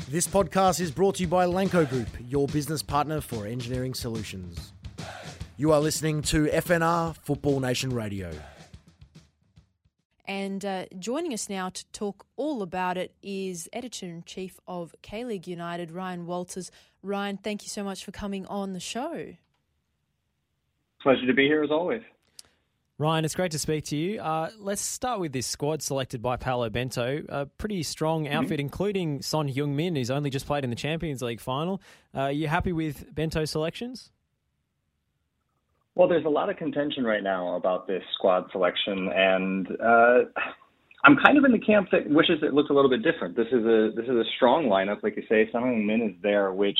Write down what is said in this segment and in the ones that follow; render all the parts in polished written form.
This podcast is brought to you by Lanco Group, your business partner for engineering solutions. You are listening to FNR Football Nation Radio. And joining us now to talk all about it is Editor-in-Chief of K-League United, Ryan Walters. Ryan, thank you so much for coming on the show. Pleasure to be here as always. Ryan, it's great to speak to you. Let's start with this squad selected by Paolo Bento. A pretty strong outfit, including Son Heung-min, who's only just played in the Champions League final. Are you happy with Bento's selections? Well, there's a lot of contention right now about this squad selection, and I'm kind of in the camp that wishes it looked a little bit different. This is a strong lineup, like you say. Son Heung-min is there, which,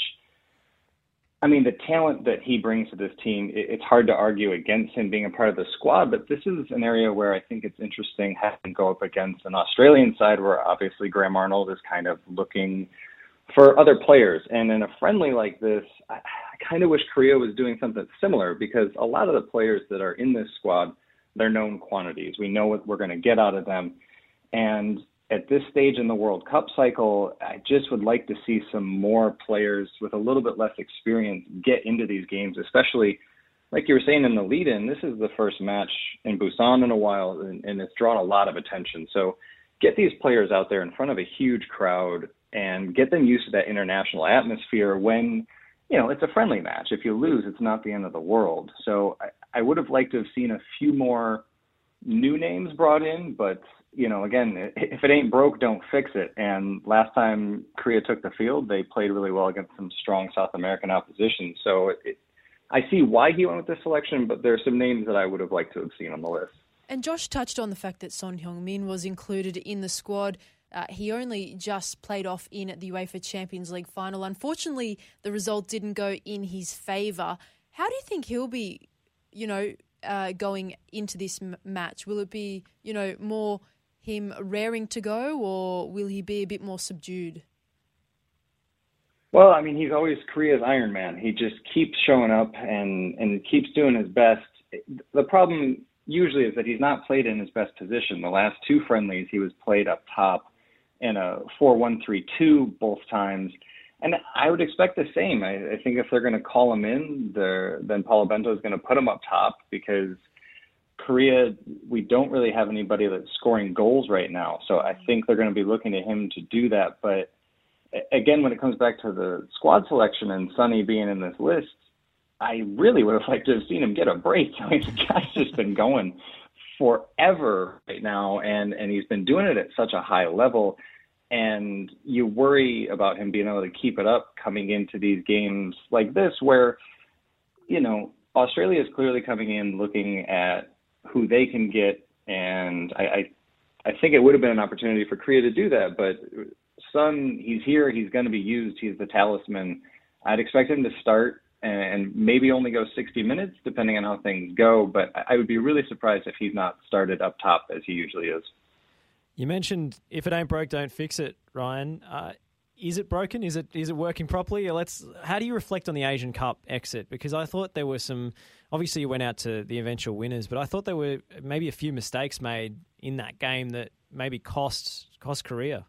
I mean, the talent that he brings to this team, it's hard to argue against him being a part of the squad, but this is an area where I think it's interesting having him go up against an Australian side where obviously Graham Arnold is kind of looking for other players. And in a friendly like this, I kind of wish Korea was doing something similar, because a lot of the players that are in this squad, they're known quantities. We know what we're going to get out of them. And at this stage in the World Cup cycle, I just would like to see some more players with a little bit less experience get into these games, especially like you were saying in the lead-in. This is the first match in Busan in a while, and it's drawn a lot of attention. So get these players out there in front of a huge crowd and get them used to that international atmosphere when, you know, it's a friendly match. If you lose, it's not the end of the world. So I would have liked to have seen a few more new names brought in, but, you know, again, if it ain't broke, don't fix it. And last time Korea took the field, they played really well against some strong South American opposition. So I see why he went with this selection, but there are some names that I would have liked to have seen on the list. And Josh touched on the fact that Son Heung-min was included in the squad. He only just played off in at the UEFA Champions League final. Unfortunately, the result didn't go in his favour. How do you think he'll be, going into this match? Will it be, more him raring to go, or will he be a bit more subdued? Well, I mean, he's always Korea's Iron Man. He just keeps showing up and keeps doing his best. The problem usually is that he's not played in his best position. The last two friendlies, he was played up top in a 4-1-3-2 both times. And I would expect the same. I think if they're going to call him in, then Paulo Bento is going to put him up top, because Korea, we don't really have anybody that's scoring goals right now. So I think they're going to be looking to him to do that. But again, when it comes back to the squad selection and Sonny being in this list, I really would have liked to have seen him get a break. I mean, the guy's just been going forever right now, and he's been doing it at such a high level. And you worry about him being able to keep it up coming into these games like this, where, Australia is clearly coming in looking at who they can get. And I think it would have been an opportunity for Korea to do that. But Son, he's here. He's going to be used. He's the talisman. I'd expect him to start and maybe only go 60 minutes, depending on how things go. But I would be really surprised if he's not started up top as he usually is. You mentioned if it ain't broke, don't fix it, Ryan. Is it broken? Is it working properly? How do you reflect on the Asian Cup exit? Because I thought there were some, obviously you went out to the eventual winners, but I thought there were maybe a few mistakes made in that game that maybe cost Korea.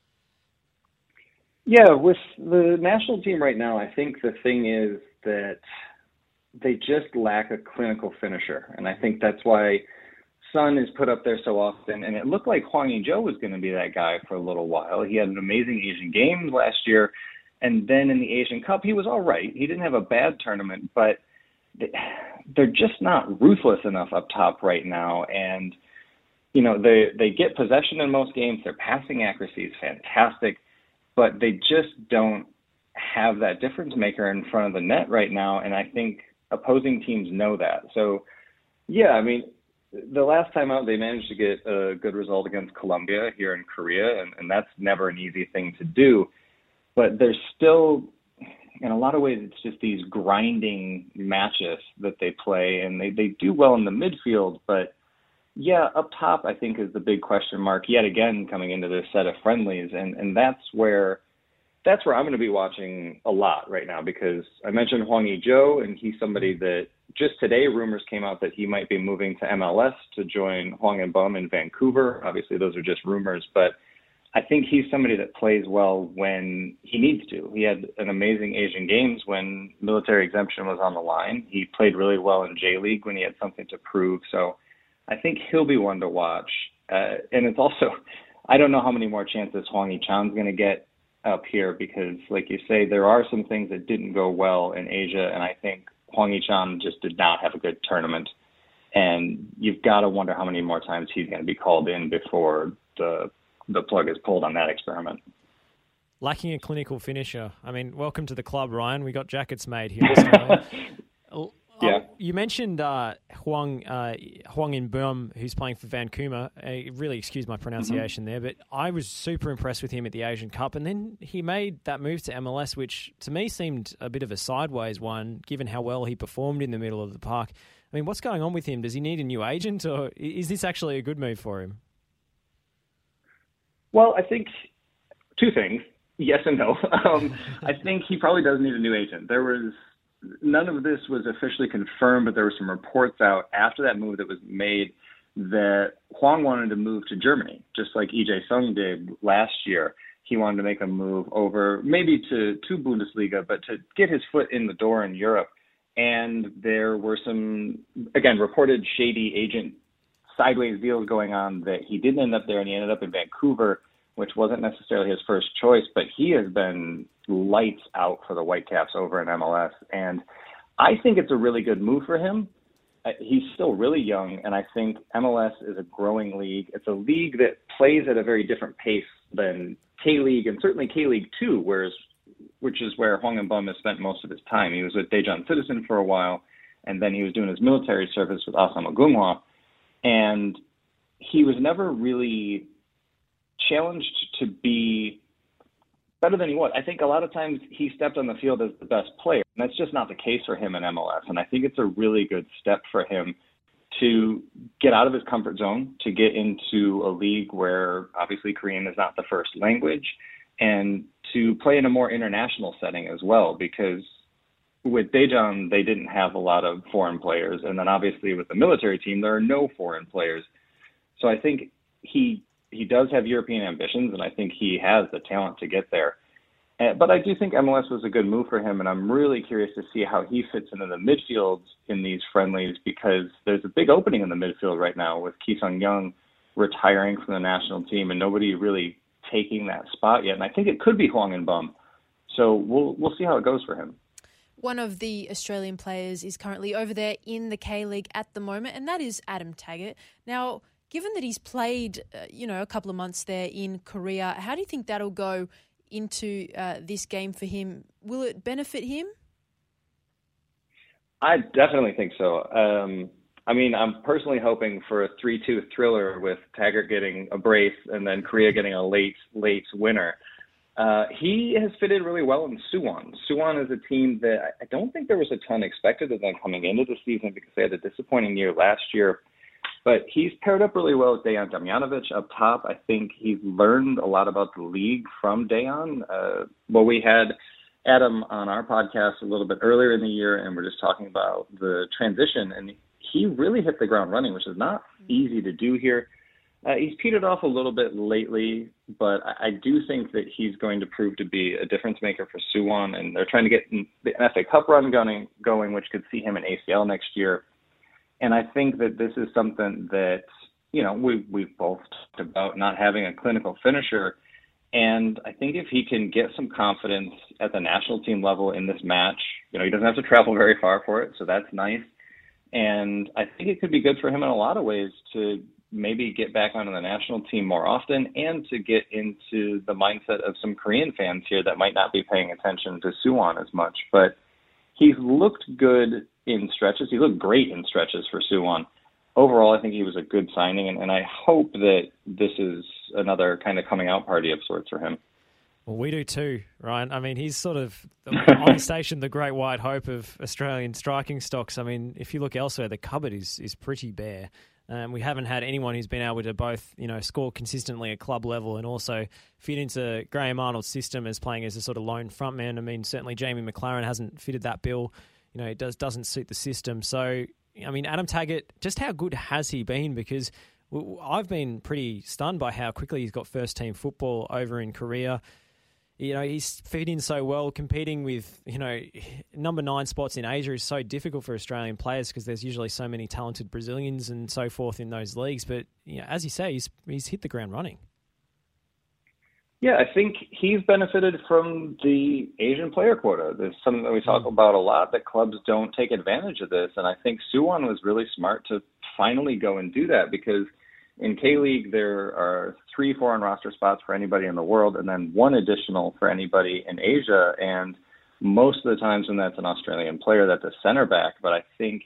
Yeah, with the national team right now, I think the thing is that they just lack a clinical finisher. And I think that's why Son is put up there so often, and it looked like Hwang Ui-jo was going to be that guy for a little while. He had an amazing Asian Games last year, and then in the Asian Cup, he was all right. He didn't have a bad tournament, but they're just not ruthless enough up top right now. And, they get possession in most games. Their passing accuracy is fantastic, but they just don't have that difference maker in front of the net right now, and I think opposing teams know that. So, yeah, I mean, the last time out, they managed to get a good result against Colombia here in Korea, and that's never an easy thing to do. But there's still, in a lot of ways, it's just these grinding matches that they play, and they do well in the midfield. But, yeah, up top, I think, is the big question mark yet again coming into this set of friendlies. And that's where I'm going to be watching a lot right now, because I mentioned Hwang Ui-jo, and he's somebody that just today rumors came out that he might be moving to MLS to join Hwang and Bum in Vancouver. Obviously, those are just rumors, but I think he's somebody that plays well when he needs to. He had an amazing Asian Games when military exemption was on the line. He played really well in J-League when he had something to prove. So I think he'll be one to watch. And it's also, I don't know how many more chances Hwang Hee-chan's going to get up here because, like you say, there are some things that didn't go well in Asia, and I think Hwang Hee-chan just did not have a good tournament. And you've got to wonder how many more times he's going to be called in before the plug is pulled on that experiment. Lacking a clinical finisher. I mean, welcome to the club, Ryan. We got jackets made here in Australia. Yeah. You mentioned Hwang In-beom, who's playing for Vancouver. Really excuse my pronunciation there, but I was super impressed with him at the Asian Cup, and then he made that move to MLS, which to me seemed a bit of a sideways one, given how well he performed in the middle of the park. I mean, what's going on with him? Does he need a new agent, or is this actually a good move for him? Well, I think two things, yes and no. I think he probably does need a new agent. None of this was officially confirmed, but there were some reports out after that move that was made that Hwang wanted to move to Germany, just like EJ Sung did last year. He wanted to make a move over maybe to Bundesliga, but to get his foot in the door in Europe. And there were some, again, reported shady agent sideways deals going on that he didn't end up there, and he ended up in Vancouver, which wasn't necessarily his first choice, but he has been lights out for the Whitecaps over in MLS. And I think it's a really good move for him. He's still really young, and I think MLS is a growing league. It's a league that plays at a very different pace than K-League, and certainly K-League 2, which is where Hwang In-beom has spent most of his time. He was with Daejeon Citizen for a while, and then he was doing his military service with Asama Gunghwa. And he was never really challenged to be better than he was. I think a lot of times he stepped on the field as the best player, and that's just not the case for him in MLS. And I think it's a really good step for him to get out of his comfort zone, to get into a league where obviously Korean is not the first language, and to play in a more international setting as well, because with Daejeon, they didn't have a lot of foreign players. And then obviously with the military team, there are no foreign players. So I think he does have European ambitions, and I think he has the talent to get there. But I do think MLS was a good move for him, and I'm really curious to see how he fits into the midfield in these friendlies, because there's a big opening in the midfield right now with Ki Sung-young retiring from the national team and nobody really taking that spot yet. And I think it could be Hwang In-beom. So we'll see how it goes for him. One of the Australian players is currently over there in the K-League at the moment, and that is Adam Taggart. Now, given that he's played, a couple of months there in Korea, how do you think that'll go into this game for him? Will it benefit him? I definitely think so. I'm personally hoping for a 3-2 thriller with Taggart getting a brace and then Korea getting a late winner. He has fitted really well in Suwon. Suwon is a team that I don't think there was a ton expected of them coming into the season because they had a disappointing year last year. But he's paired up really well with Dejan Damjanovic up top. I think he's learned a lot about the league from Dejan. We had Adam on our podcast a little bit earlier in the year, and we're just talking about the transition, and he really hit the ground running, which is not easy to do here. He's petered off a little bit lately, but I do think that he's going to prove to be a difference maker for Suwon, and they're trying to get the FA Cup run going, which could see him in ACL next year. And I think that this is something that, we've both talked about not having a clinical finisher. And I think if he can get some confidence at the national team level in this match, he doesn't have to travel very far for it, so that's nice. And I think it could be good for him in a lot of ways to maybe get back onto the national team more often and to get into the mindset of some Korean fans here that might not be paying attention to Suwon as much. But he's looked good in stretches. He looked great in stretches for Suwon. Overall, I think he was a good signing, and I hope that this is another kind of coming out party of sorts for him. Well, we do too, Ryan. I mean, he's sort of on station the great white hope of Australian striking stocks. I mean, if you look elsewhere, the cupboard is pretty bare. We haven't had anyone who's been able to both, score consistently at club level and also fit into Graham Arnold's system as playing as a sort of lone frontman. I mean, certainly Jamie McLaren hasn't fitted that bill. It doesn't suit the system. So, I mean, Adam Taggart, just how good has he been? Because I've been pretty stunned by how quickly he's got first-team football over in Korea. You know, he's fit in so well, competing with, number 9 spots in Asia is so difficult for Australian players because there's usually so many talented Brazilians and so forth in those leagues. But, as you say, he's hit the ground running. Yeah, I think he's benefited from the Asian player quota. There's something that we talk about a lot, that clubs don't take advantage of this. And I think Suwon was really smart to finally go and do that, because in K-League, there are 3 foreign roster spots for anybody in the world, and then 1 additional for anybody in Asia. And most of the times when that's an Australian player, that's a center back. But I think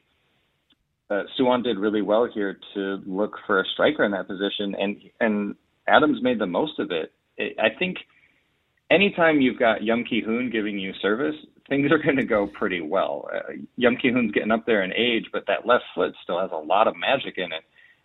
Suwon did really well here to look for a striker in that position, and Adams made the most of it. I think anytime you've got Yum Ki-hoon giving you service, things are going to go pretty well. Yum Ki-hoon's getting up there in age, but that left foot still has a lot of magic in it.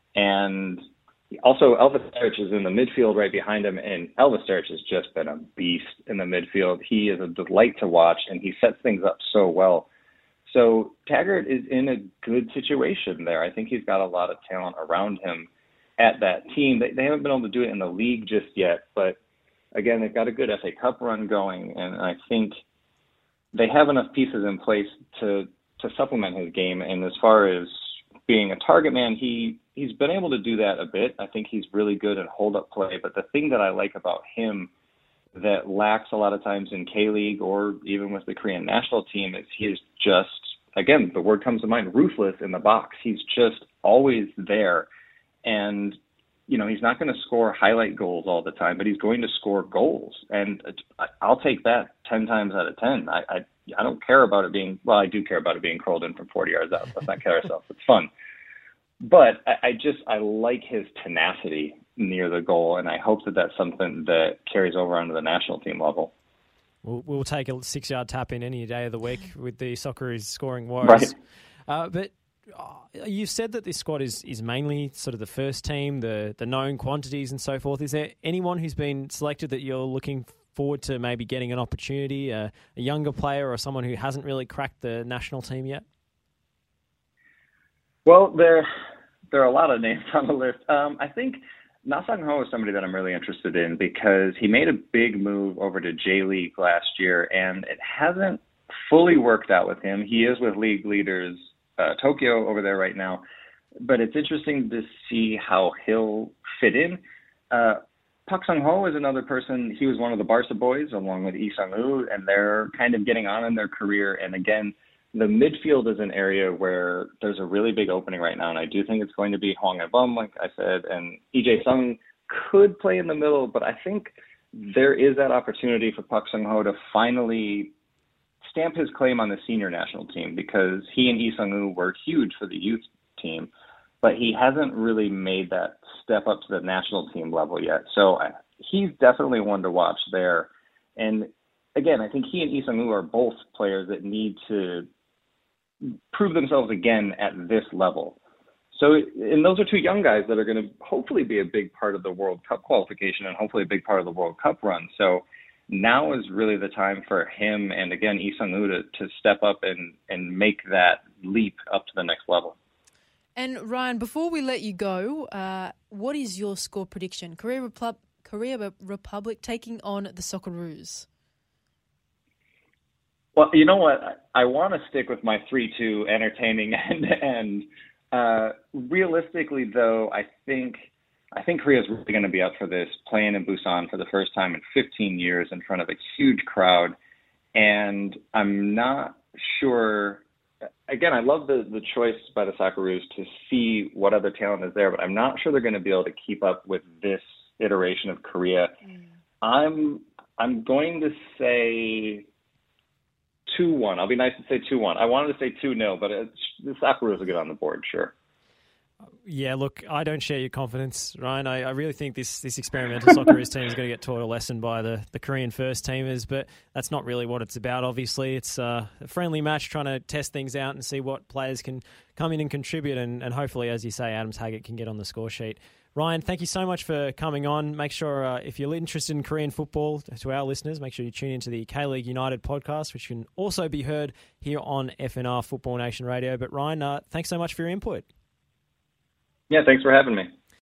And also, Elvis Steric is in the midfield right behind him, and Elvis Steric has just been a beast in the midfield. He is a delight to watch, and he sets things up so well. So Taggart is in a good situation there. I think he's got a lot of talent around him at that team. They haven't been able to do it in the league just yet, but again, they've got a good FA Cup run going, and I think they have enough pieces in place to supplement his game. And as far as being a target man, he's been able to do that a bit. I think he's really good at hold-up play. But the thing that I like about him that lacks a lot of times in K-League or even with the Korean national team is he is just, again, the word comes to mind, ruthless in the box. He's just always there. And, he's not going to score highlight goals all the time, but he's going to score goals. And I'll take that 10 times out of 10. I don't care about it being, well, I do care about it being curled in from 40 yards out. Let's not kid ourselves. It's fun. But I like his tenacity near the goal, and I hope that that's something that carries over onto the national team level. We'll take a 6-yard tap in any day of the week with the Socceroos scoring woes. Right. But you've said that this squad is mainly sort of the first team, the known quantities and so forth. Is there anyone who's been selected that you're looking forward to maybe getting an opportunity, a younger player or someone who hasn't really cracked the national team yet? Well, there are a lot of names on the list. I think Na Sang-ho is somebody that I'm really interested in because he made a big move over to J-League last year, and it hasn't fully worked out with him. He is with league leaders Tokyo over there right now, but it's interesting to see how he'll fit in. Park Sung-ho is another person. He was one of the Barca boys along with Lee Sang-woo, and they're kind of getting on in their career. And again, the midfield is an area where there's a really big opening right now, and I do think it's going to be Hwang Ae-bum, like I said, and Lee Jae-sung could play in the middle, but I think there is that opportunity for Park Sung-ho to finally stamp his claim on the senior national team, because he and Lee Sang-woo were huge for the youth team, but he hasn't really made that step up to the national team level yet. So he's definitely one to watch there. And again, I think he and Lee Sang-woo are both players that need to prove themselves again at this level. So, and those are 2 young guys that are going to hopefully be a big part of the World Cup qualification and hopefully a big part of the World Cup run. So now is really the time for him and, again, Lee Sang-woo to step up and make that leap up to the next level. And, Ryan, before we let you go, what is your score prediction? Korea Republic taking on the Socceroos. Well, you know what? I want to stick with my 3-2 entertaining end-to-end. Realistically, though, I think Korea's really going to be up for this, playing in Busan for the first time in 15 years in front of a huge crowd. And I'm not sure. Again, I love the choice by the Socceroos to see what other talent is there, but I'm not sure they're going to be able to keep up with this iteration of Korea. I'm going to say 2-1. I'll be nice to say 2-1. I wanted to say 2-0, but the Socceroos will get on the board, sure. Yeah, look, I don't share your confidence, Ryan. I really think this experimental Socceroos team is going to get taught a lesson by the Korean first teamers, but that's not really what it's about, obviously. It's a friendly match trying to test things out and see what players can come in and contribute, and hopefully, as you say, Adams Haggett can get on the score sheet. Ryan, thank you so much for coming on. Make sure, if you're interested in Korean football, to our listeners, make sure you tune into the K-League United podcast, which can also be heard here on FNR Football Nation Radio. But Ryan, thanks so much for your input. Yeah, thanks for having me.